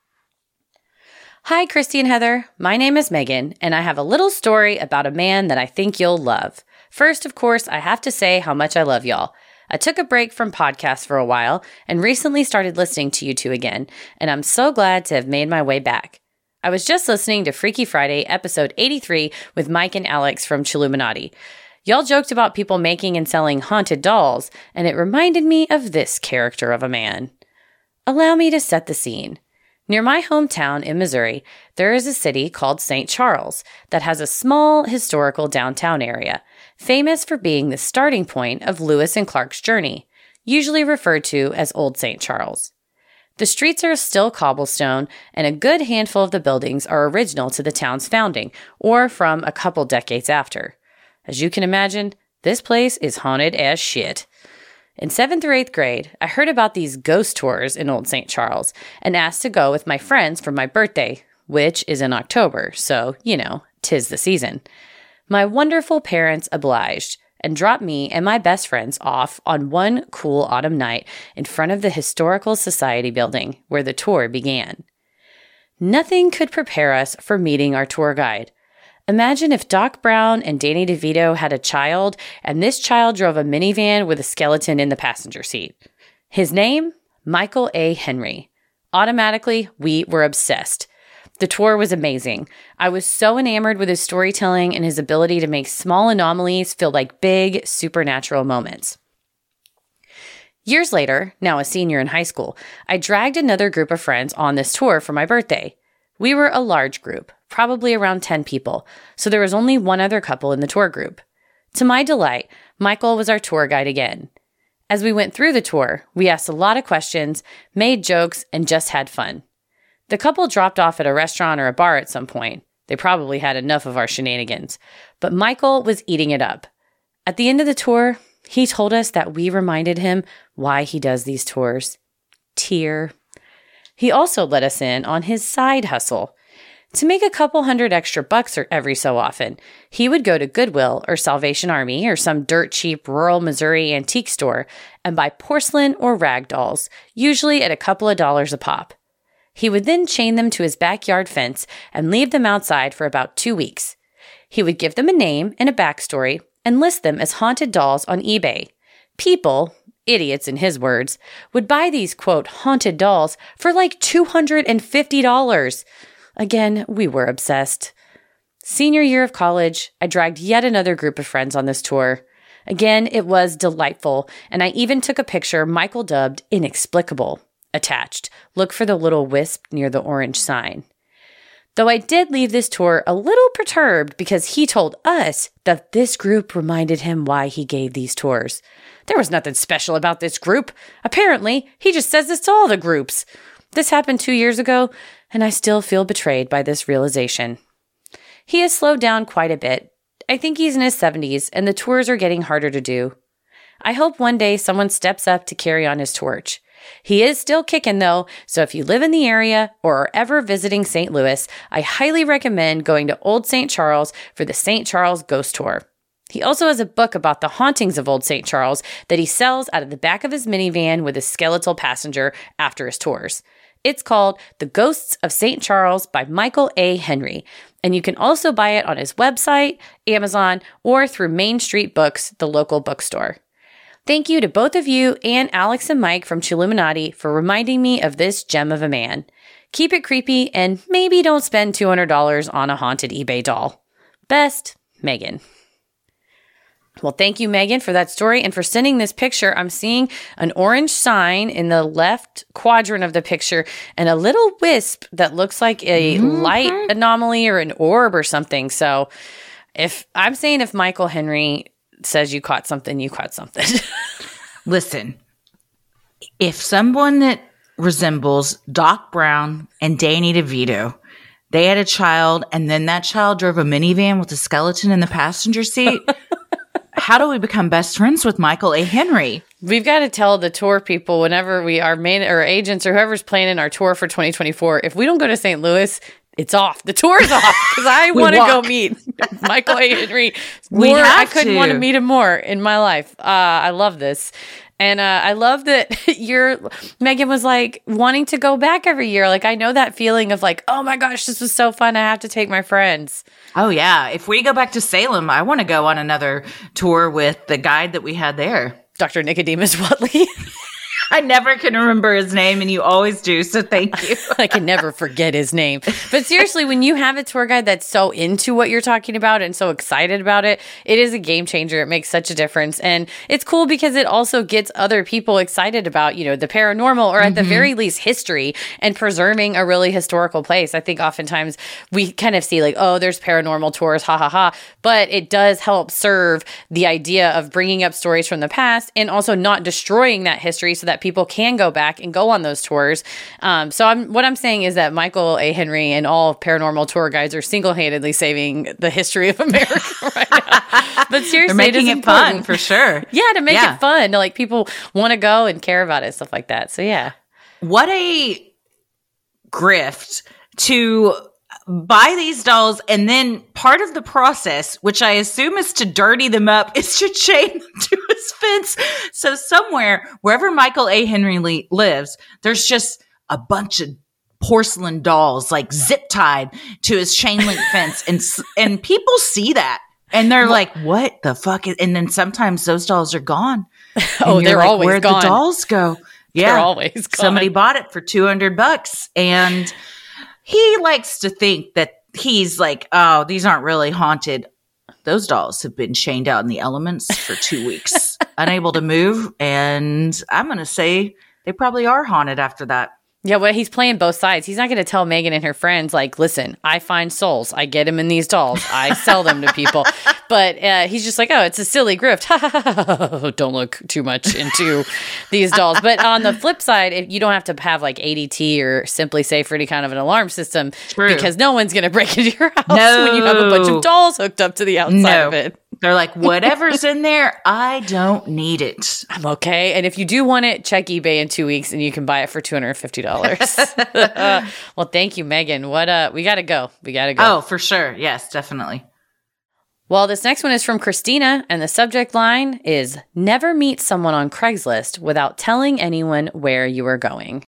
Hi, Christy and Heather. My name is Megan, and I have a little story about a man that I think you'll love. First, of course, I have to say how much I love y'all. I took a break from podcasts for a while and recently started listening to you two again, and I'm so glad to have made my way back. I was just listening to Freaky Friday, episode 83, with Mike and Alex from Chilluminati. Y'all joked about people making and selling haunted dolls, and it reminded me of this character of a man. Allow me to set the scene. Near my hometown in Missouri, there is a city called St. Charles that has a small historical downtown area, famous for being the starting point of Lewis and Clark's journey, usually referred to as Old St. Charles. The streets are still cobblestone, and a good handful of the buildings are original to the town's founding, or from a couple decades after. As you can imagine, this place is haunted as shit. In 7th or 8th grade, I heard about these ghost tours in Old St. Charles, and asked to go with my friends for my birthday, which is in October, so, you know, 'tis the season. My wonderful parents obliged, and dropped me and my best friends off on one cool autumn night in front of the Historical Society building where the tour began. Nothing could prepare us for meeting our tour guide. Imagine if Doc Brown and Danny DeVito had a child, and this child drove a minivan with a skeleton in the passenger seat. His name? Michael A. Henry. Automatically, we were obsessed. The tour was amazing. I was so enamored with his storytelling and his ability to make small anomalies feel like big, supernatural moments. Years later, now a senior in high school, I dragged another group of friends on this tour for my birthday. We were a large group, probably around 10 people, so there was only one other couple in the tour group. To my delight, Michael was our tour guide again. As we went through the tour, we asked a lot of questions, made jokes, and just had fun. The couple dropped off at a restaurant or a bar at some point. They probably had enough of our shenanigans. But Michael was eating it up. At the end of the tour, he told us that we reminded him why he does these tours. Tear. He also let us in on his side hustle. To make a couple $100 extra every so often, he would go to Goodwill or Salvation Army or some dirt cheap rural Missouri antique store and buy porcelain or rag dolls, usually at a couple of dollars a pop. He would then chain them to his backyard fence and leave them outside for about 2 weeks. He would give them a name and a backstory and list them as haunted dolls on eBay. People, idiots in his words, would buy these, quote, haunted dolls for like $250. Again, we were obsessed. Senior year of college, I dragged yet another group of friends on this tour. Again, it was delightful, and I even took a picture Michael dubbed inexplicable. Attached. Look for the little wisp near the orange sign. Though I did leave this tour a little perturbed because he told us that this group reminded him why he gave these tours. There was nothing special about this group. Apparently, he just says this to all the groups. This happened 2 years ago, and I still feel betrayed by this realization. He has slowed down quite a bit. I think he's in his 70s, and the tours are getting harder to do. I hope one day someone steps up to carry on his torch. He is still kicking though, so if you live in the area or are ever visiting St. Louis, I highly recommend going to Old St. Charles for the St. Charles Ghost Tour. He also has a book about the hauntings of Old St. Charles that he sells out of the back of his minivan with a skeletal passenger after his tours. It's called The Ghosts of St. Charles by Michael A. Henry, and you can also buy it on his website, Amazon, or through Main Street Books, the local bookstore. Thank you to both of you and Alex and Mike from Chilluminati for reminding me of this gem of a man. Keep it creepy and maybe don't spend $200 on a haunted eBay doll. Best, Megan. Well, thank you, Megan, for that story and for sending this picture. I'm seeing an orange sign in the left quadrant of the picture and a little wisp that looks like a light anomaly or an orb or something. So if Michael Henry says you caught something, you caught something. Listen, if someone that resembles Doc Brown and Danny DeVito, they had a child and then that child drove a minivan with a skeleton in the passenger seat, how do we become best friends with Michael A. Henry? We've got to tell the tour people whenever we are or agents or whoever's planning our tour for 2024, if we don't go to St. Louis, it's off. The tour's off because I want to go meet Michael A. Henry. I couldn't want to meet him more in my life. I love this. And I love that Megan was like wanting to go back every year. Like, I know that feeling of like, oh my gosh, this was so fun. I have to take my friends. Oh, yeah. If we go back to Salem, I want to go on another tour with the guide that we had there. Dr. Nicodemus Watley. I never can remember his name, and you always do, so thank you. I can never forget his name. But seriously, when you have a tour guide that's so into what you're talking about and so excited about it, it is a game changer. It makes such a difference. And it's cool because it also gets other people excited about, the paranormal or at the very least history and preserving a really historical place. I think oftentimes we kind of see like, oh, there's paranormal tours, ha ha ha. But it does help serve the idea of bringing up stories from the past and also not destroying that history so that people can go back and go on those tours. What I'm saying is that Michael A. Henry and all paranormal tour guides are single-handedly saving the history of America right now. But seriously, they're making it fun for sure. Yeah, to make it fun. To, like, people want to go and care about it, stuff like that. So yeah. What a grift to buy these dolls, and then part of the process, which I assume is to dirty them up, is to chain them to his fence. So somewhere, wherever Michael A. Henry lives, there's just a bunch of porcelain dolls like zip tied to his chain link fence, and people see that and they're like, "What the fuck?" And then sometimes those dolls are gone. Oh, they're like, always where'd gone. The dolls go? Yeah, they're always gone. Somebody bought it for $200, and he likes to think that he's like, oh, these aren't really haunted. Those dolls have been chained out in the elements for 2 weeks, unable to move. And I'm going to say they probably are haunted after that. Yeah, well, he's playing both sides. He's not going to tell Megan and her friends, like, listen, I find souls. I get them in these dolls. I sell them to people. But he's just like, oh, it's a silly grift. Don't look too much into these dolls. But on the flip side, if you don't have to have like ADT or Simply Safe or any kind of an alarm system, because no one's going to break into your house when you have a bunch of dolls hooked up to the outside of it. They're like, whatever's in there, I don't need it. I'm okay. And if you do want it, check eBay in 2 weeks and you can buy it for $250. Well, thank you, Megan. We got to go. Oh, for sure. Yes, definitely. Well, this next one is from Christina, and the subject line is never meet someone on Craigslist without telling anyone where you are going.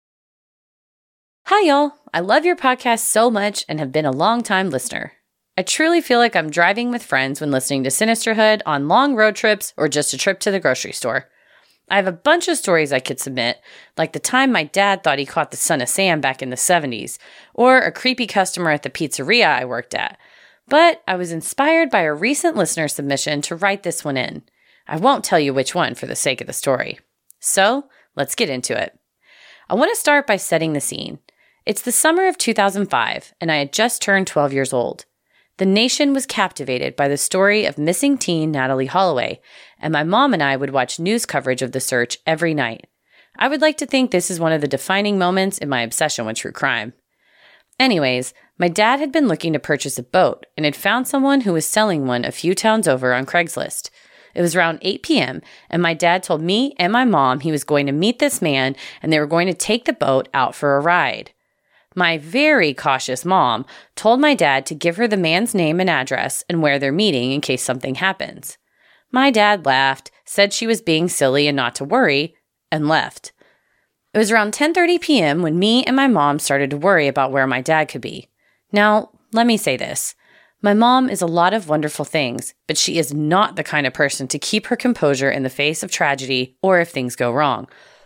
Hi, y'all. I love your podcast so much and have been a long-time listener. I truly feel like I'm driving with friends when listening to Sinisterhood on long road trips or just a trip to the grocery store. I have a bunch of stories I could submit, like the time my dad thought he caught the son of Sam back in the 70s, or a creepy customer at the pizzeria I worked at. But I was inspired by a recent listener submission to write this one in. I won't tell you which one for the sake of the story. So, let's get into it. I want to start by setting the scene. It's the summer of 2005, and I had just turned 12 years old. The nation was captivated by the story of missing teen Natalee Holloway, and my mom and I would watch news coverage of the search every night. I would like to think this is one of the defining moments in my obsession with true crime. Anyways, my dad had been looking to purchase a boat and had found someone who was selling one a few towns over on Craigslist. It was around 8 p.m., and my dad told me and my mom he was going to meet this man and they were going to take the boat out for a ride. My very cautious mom told my dad to give her the man's name and address and where they're meeting in case something happens. My dad laughed, said she was being silly and not to worry, and left. It was around 10:30 p.m. when me and my mom started to worry about where my dad could be. Now, let me say this. My mom is a lot of wonderful things, but she is not the kind of person to keep her composure in the face of tragedy or if things go wrong.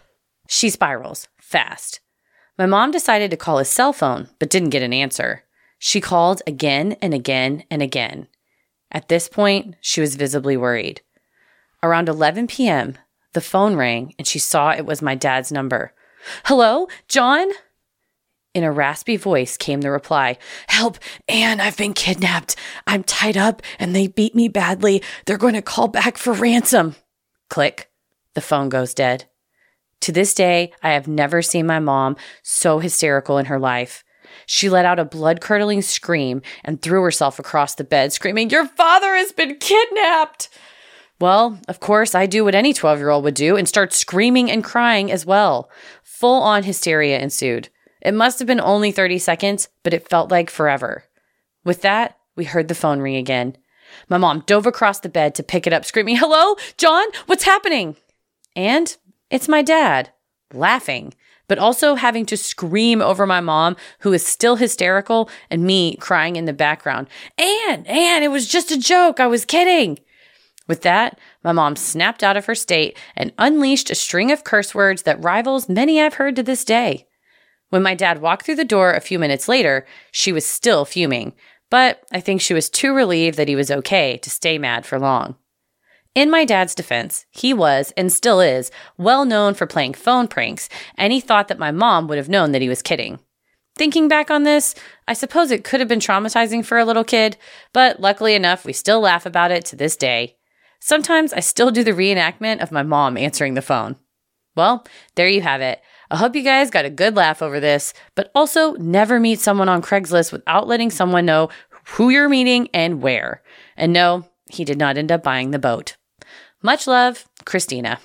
She spirals fast. My mom decided to call his cell phone, but didn't get an answer. She called again and again and again. At this point, she was visibly worried. Around 11 p.m., the phone rang and she saw it was my dad's number. "Hello, John?" In a raspy voice came the reply, "Help, Anne, I've been kidnapped. I'm tied up and they beat me badly. They're going to call back for ransom." Click. The phone goes dead. To this day, I have never seen my mom so hysterical in her life. She let out a blood-curdling scream and threw herself across the bed, screaming, "Your father has been kidnapped!" Well, of course, I do what any 12-year-old would do and start screaming and crying as well. Full-on hysteria ensued. It must have been only 30 seconds, but it felt like forever. With that, we heard the phone ring again. My mom dove across the bed to pick it up, screaming, "Hello, John, what's happening?" And it's my dad, laughing, but also having to scream over my mom, who is still hysterical, and me crying in the background. Anne, it was just a joke. I was kidding." With that, my mom snapped out of her state and unleashed a string of curse words that rivals many I've heard to this day. When my dad walked through the door a few minutes later, she was still fuming, but I think she was too relieved that he was okay to stay mad for long. In my dad's defense, he was, and still is, well known for playing phone pranks, and he thought that my mom would have known that he was kidding. Thinking back on this, I suppose it could have been traumatizing for a little kid, but luckily enough, we still laugh about it to this day. Sometimes I still do the reenactment of my mom answering the phone. Well, there you have it. I hope you guys got a good laugh over this, but also never meet someone on Craigslist without letting someone know who you're meeting and where. And no, he did not end up buying the boat. Much love, Christina.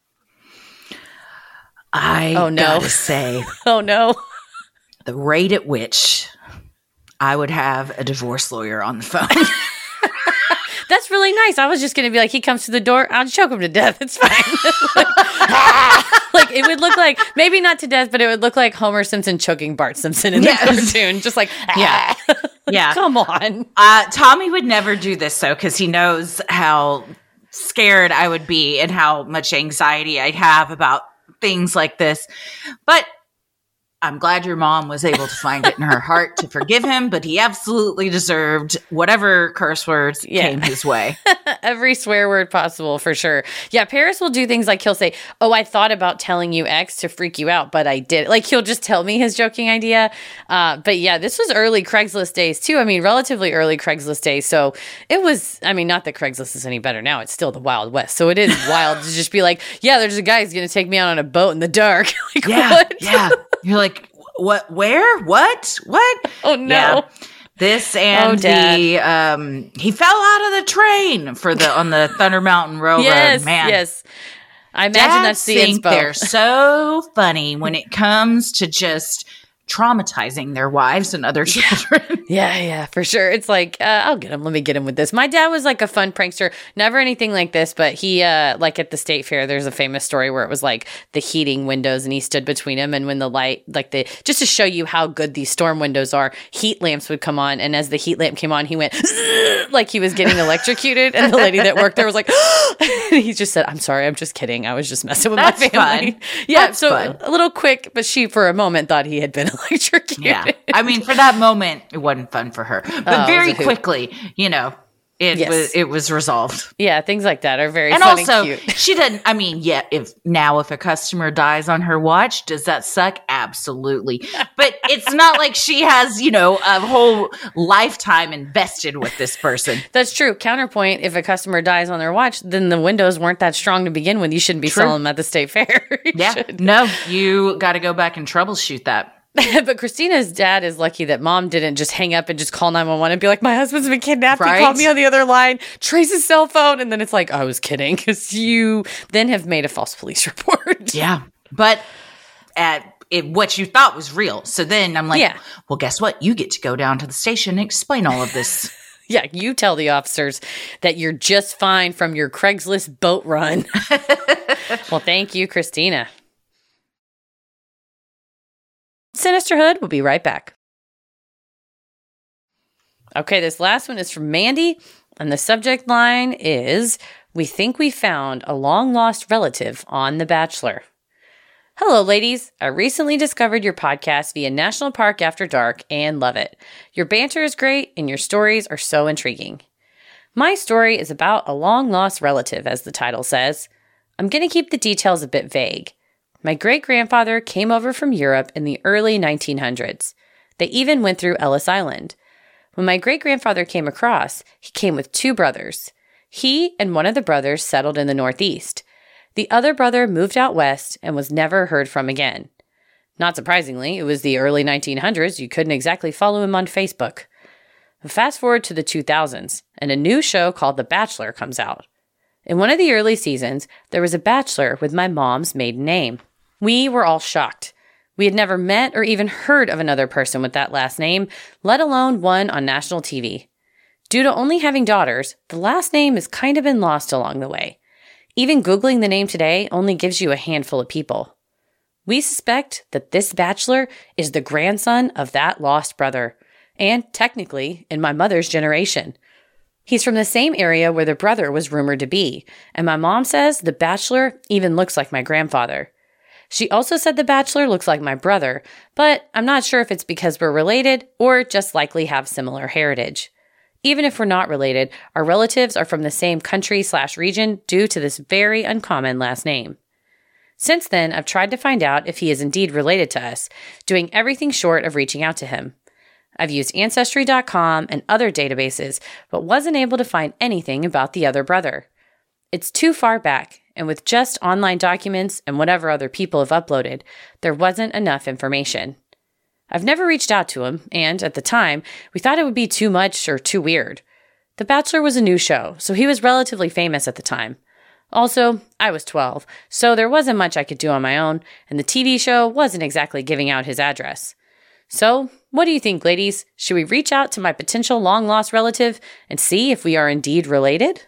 Gotta say, oh no, the rate at which I would have a divorce lawyer on the phone. That's really nice. I was just going to be like, he comes to the door, I'll choke him to death. It's fine. Like, it would look like, maybe not to death, but it would look like Homer Simpson choking Bart Simpson in the cartoon. Just like, yeah. Yeah. Come on. Tommy would never do this, though, because he knows how scared I would be and how much anxiety I'd have about things like this. But I'm glad your mom was able to find it in her heart to forgive him, but he absolutely deserved whatever curse words came his way. Every swear word possible, for sure. Yeah, Paris will do things like he'll say, "Oh, I thought about telling you X to freak you out, but I did." Like, he'll just tell me his joking idea. But yeah, this was early Craigslist days too. I mean, relatively early Craigslist days. So it was, I mean, not that Craigslist is any better now. It's still the Wild West. So it is wild to just be like, yeah, there's a guy who's going to take me out on a boat in the dark. Like, what? Yeah. You're like, what? Where? What? Oh no! Yeah. This and he fell out of the train on the Thunder Mountain Railroad. Yes, man. Yes. I imagine that's the inspo. They're so funny when it comes to just traumatizing their wives and other children. Yeah, for sure. It's like, I'll get him. Let me get him with this. My dad was like a fun prankster. Never anything like this, but he, like at the state fair, there's a famous story where it was like the heating windows and he stood between them. And when the light, like just to show you how good these storm windows are, heat lamps would come on. And as the heat lamp came on, he went like he was getting electrocuted. And the lady that worked there was like, and he just said, "I'm sorry, I'm just kidding. I was just messing with my family." Fun. Yeah. That's fun. A little quick, but she for a moment thought he had been electrocuted. Yeah. I mean, for that moment, it wasn't fun for her. But very quickly, it was resolved. Yeah, things like that are very fun and cute. She doesn't, I mean, if a customer dies on her watch, does that suck? Absolutely. But it's not like she has, a whole lifetime invested with this person. That's true. Counterpoint, if a customer dies on their watch, then the windows weren't that strong to begin with. You shouldn't be selling them at the state fair. No, you got to go back and troubleshoot that. But Christina's dad is lucky that mom didn't just hang up and just call 911 and be like, my husband's been kidnapped. Right? He called me on the other line. Trace his cell phone. And then it's like, I was kidding, because you then have made a false police report. Yeah. But what you thought was real. So then I'm like, well, guess what? You get to go down to the station and explain all of this. Yeah, you tell the officers that you're just fine from your Craigslist boat run. Well, thank you, Christina. Sinisterhood will be right back. Okay, this last one is from Mandy, and the subject line is, we think we found a long-lost relative on The Bachelor. Hello, ladies. I recently discovered your podcast via National Park After Dark and love it. Your banter is great, and your stories are so intriguing. My story is about a long-lost relative, as the title says. I'm going to keep the details a bit vague. My great-grandfather came over from Europe in the early 1900s. They even went through Ellis Island. When my great-grandfather came across, he came with 2 brothers. He and one of the brothers settled in the Northeast. The other brother moved out west and was never heard from again. Not surprisingly, it was the early 1900s. You couldn't exactly follow him on Facebook. Fast forward to the 2000s, and a new show called The Bachelor comes out. In one of the early seasons, there was a bachelor with my mom's maiden name. We were all shocked. We had never met or even heard of another person with that last name, let alone one on national TV. Due to only having daughters, the last name has kind of been lost along the way. Even Googling the name today only gives you a handful of people. We suspect that this bachelor is the grandson of that lost brother, and technically in my mother's generation. He's from the same area where the brother was rumored to be, and my mom says the bachelor even looks like my grandfather. She also said the bachelor looks like my brother, but I'm not sure if it's because we're related or just likely have similar heritage. Even if we're not related, our relatives are from the same country/region due to this very uncommon last name. Since then, I've tried to find out if he is indeed related to us, doing everything short of reaching out to him. I've used Ancestry.com and other databases, but wasn't able to find anything about the other brother. It's too far back, and with just online documents and whatever other people have uploaded, there wasn't enough information. I've never reached out to him, and at the time, we thought it would be too much or too weird. The Bachelor was a new show, so he was relatively famous at the time. Also, I was 12, so there wasn't much I could do on my own, and the TV show wasn't exactly giving out his address. So, what do you think, ladies? Should we reach out to my potential long-lost relative and see if we are indeed related?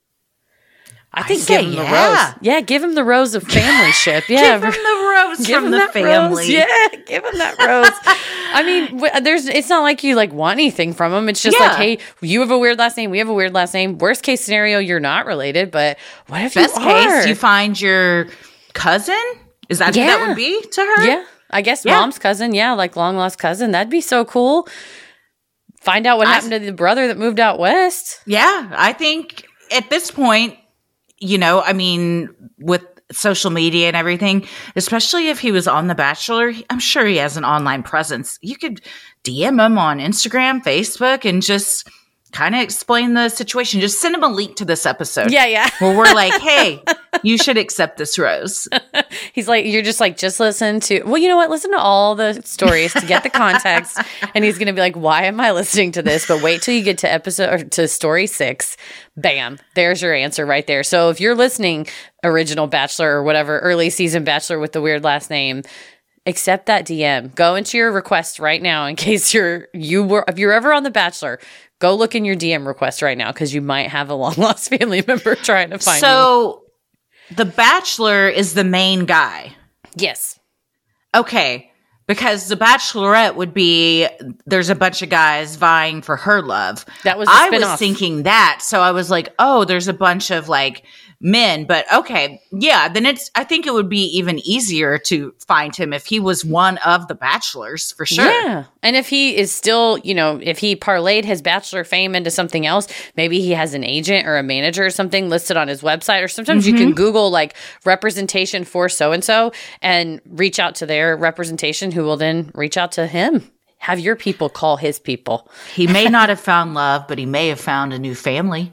I think give him the rose. Yeah, give him the rose of family ship. Yeah, give him the rose from the family. Rose. Yeah, give him that rose. I mean, it's not like you want anything from him. It's just like, hey, you have a weird last name. We have a weird last name. Worst case scenario, you're not related. But what if Best you are? case, you find your cousin? Is that who that would be to her? Yeah, I guess mom's cousin. Yeah, like long lost cousin. That'd be so cool. Find out what happened to the brother that moved out west. Yeah, I think at this point, I mean, with social media and everything, especially if he was on The Bachelor, I'm sure he has an online presence. You could DM him on Instagram, Facebook, and just kind of explain the situation. Just send him a link to this episode. Yeah. Where we're like, hey, you should accept this rose. He's like, just listen to, well, you know what? Listen to all the stories to get the context. And he's going to be like, why am I listening to this? But wait till you get to story 6. Bam. There's your answer right there. So if you're listening, original Bachelor or whatever, early season Bachelor with the weird last name, accept that DM. Go into your request right now in case if you're ever on The Bachelor. Go look in your DM request right now because you might have a long-lost family member trying to find you. So, The Bachelor is the main guy. Yes. Okay. Because The Bachelorette would be, there's a bunch of guys vying for her love. That was the I spinoff. was thinking that. So I was like, oh, there's a bunch of men. But okay. Yeah. Then I think it would be even easier to find him if he was one of the bachelors for sure. Yeah. And if he is still, if he parlayed his Bachelor fame into something else, maybe he has an agent or a manager or something listed on his website, or sometimes you can Google representation for so-and-so and reach out to their representation, who will then reach out to him. Have your people call his people. He may not have found love, but he may have found a new family.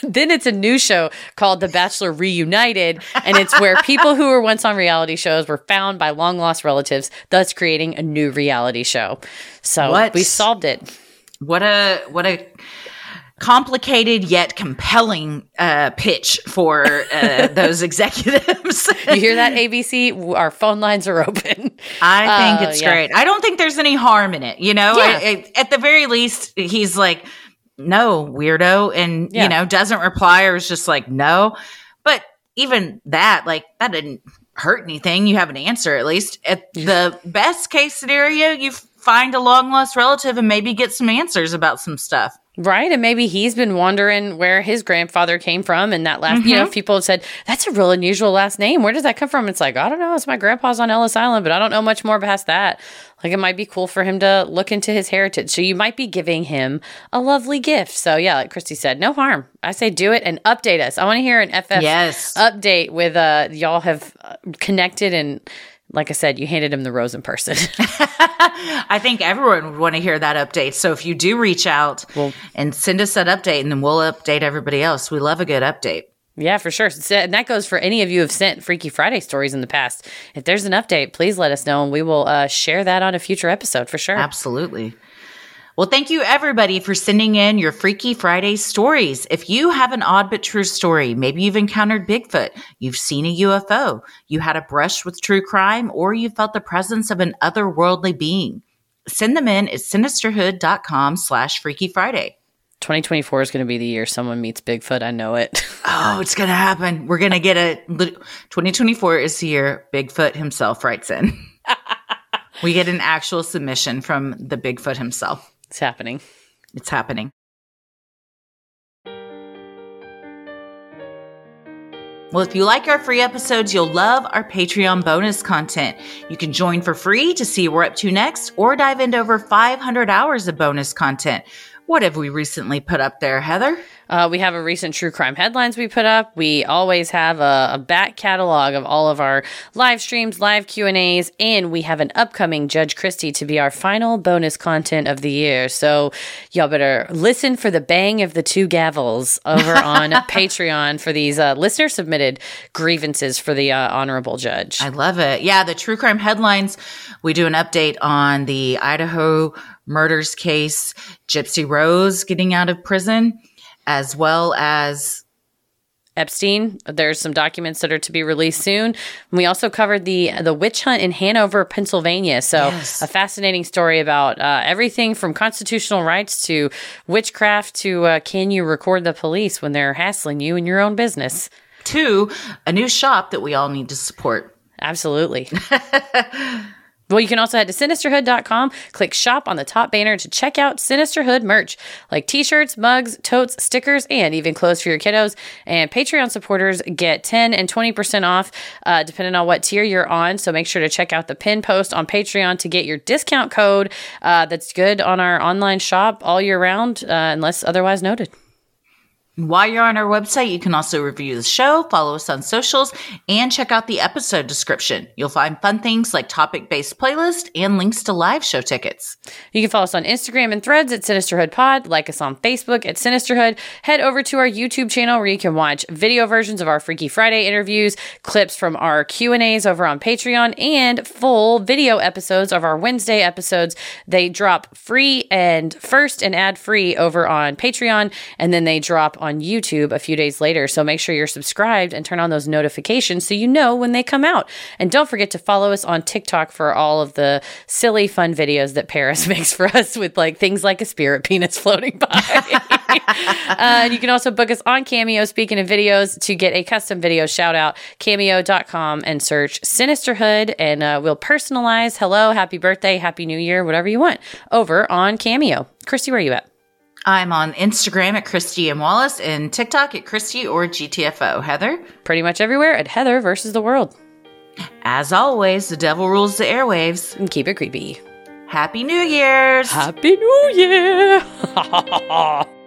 Then it's a new show called The Bachelor Reunited, and it's where people who were once on reality shows were found by long lost relatives, thus creating a new reality show. So we solved it. What a complicated yet compelling pitch for those executives. You hear that, ABC? Our phone lines are open. I think it's great. I don't think there's any harm in it. You know, at the very least, he's like, no, weirdo, and you know, doesn't reply or is just like, no. But even that, like, that didn't hurt anything. You have an answer at least. At the best case scenario, you find a long lost relative and maybe get some answers about some stuff. Right. And maybe he's been wondering where his grandfather came from. And that last, you know, people have said, that's a real unusual last name. Where does that come from? It's like, I don't know. It's my grandpa's on Ellis Island, but I don't know much more past that. Like, it might be cool for him to look into his heritage. So you might be giving him a lovely gift. So yeah, like Christy said, no harm. I say do it and update us. I want to hear an FF update with y'all have connected, and like I said, you handed him the rose in person. I think everyone would want to hear that update. So if you do reach out and send us that update, and then we'll update everybody else. We love a good update. Yeah, for sure. And that goes for any of you who have sent Freaky Friday stories in the past. If there's an update, please let us know, and we will share that on a future episode for sure. Absolutely. Well, thank you, everybody, for sending in your Freaky Friday stories. If you have an odd but true story, maybe you've encountered Bigfoot, you've seen a UFO, you had a brush with true crime, or you felt the presence of an otherworldly being, send them in at sinisterhood.com/Freaky Friday. 2024 is going to be the year someone meets Bigfoot. I know it. Oh, it's going to happen. We're going to get 2024 is the year Bigfoot himself writes in. We get an actual submission from the Bigfoot himself. It's happening. It's happening. Well, if you like our free episodes, you'll love our Patreon bonus content. You can join for free to see what we're up to next, or dive into over 500 hours of bonus content. What have we recently put up there, Heather? We have a recent true crime headlines we put up. We always have a back catalog of all of our live streams, live Q&As, and we have an upcoming Judge Christie to be our final bonus content of the year. So y'all better listen for the bang of the two gavels over on Patreon for these listener-submitted grievances for the Honorable Judge. I love it. Yeah, the true crime headlines, we do an update on the Idaho murders case, Gypsy Rose getting out of prison, as well as Epstein. There's some documents that are to be released soon. We also covered the witch hunt in Hanover, Pennsylvania. So a fascinating story about everything from constitutional rights to witchcraft to can you record the police when they're hassling you in your own business, to a new shop that we all need to support. Absolutely. Well, you can also head to sinisterhood.com, click shop on the top banner to check out Sinisterhood merch, like t-shirts, mugs, totes, stickers, and even clothes for your kiddos. And Patreon supporters get 10 and 20% off, depending on what tier you're on. So make sure to check out the pin post on Patreon to get your discount code that's good on our online shop all year round, unless otherwise noted. While you're on our website, you can also review the show, follow us on socials, and check out the episode description. You'll find fun things like topic-based playlist and links to live show tickets. You can follow us on Instagram and Threads at Sinisterhood Pod, like us on Facebook at Sinisterhood, head over to our YouTube channel where you can watch video versions of our Freaky Friday interviews, clips from our Q&As over on Patreon, and full video episodes of our Wednesday episodes. They drop free and first and ad-free over on Patreon, and then they drop on YouTube a few days later. So make sure you're subscribed and turn on those notifications so you know when they come out. And don't forget to follow us on TikTok for all of the silly, fun videos that Paris makes for us with like things like a spirit penis floating by. And you can also book us on Cameo, speaking of videos, to get a custom video shout out, cameo.com, and search Sinisterhood, and we'll personalize hello, happy birthday, happy new year, whatever you want over on Cameo. Christy, where are you at? I'm on Instagram at Christy M. Wallace and TikTok at Christy or GTFO. Heather? Pretty much everywhere at Heather versus the World. As always, the devil rules the airwaves. And keep it creepy. Happy New Year's! Happy New Year!